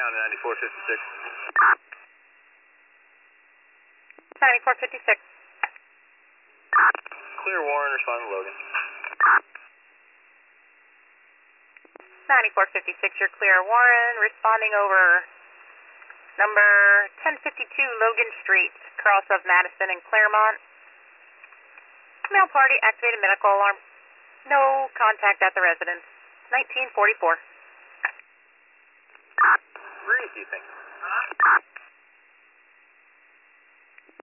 down to 9456. 9456. Clear Warren, respond to Logan. 9456, you're clear. Warren, responding over number 1052 Logan Street, cross of Madison and Claremont. Male party, activated medical alarm. No contact at the residence. 1944. Reese, you think?